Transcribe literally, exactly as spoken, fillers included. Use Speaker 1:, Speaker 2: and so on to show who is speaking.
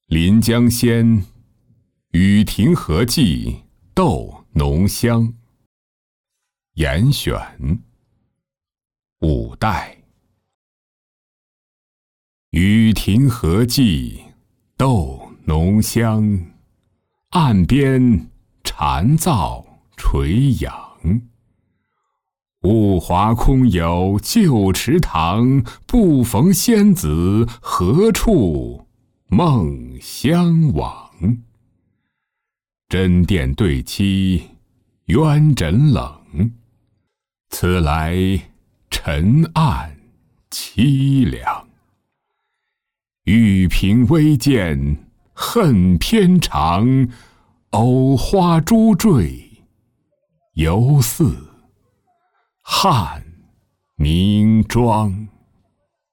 Speaker 1: 临江仙，雨亭荷寄斗浓香。严选，五代。雨亭荷寄斗浓香，岸边蝉噪垂杨。物华空有旧池塘，不逢仙子何处梦相往。真殿对妻冤枕冷，此来沉暗凄凉。玉屏微见恨偏长，藕花珠坠犹似汉明妆。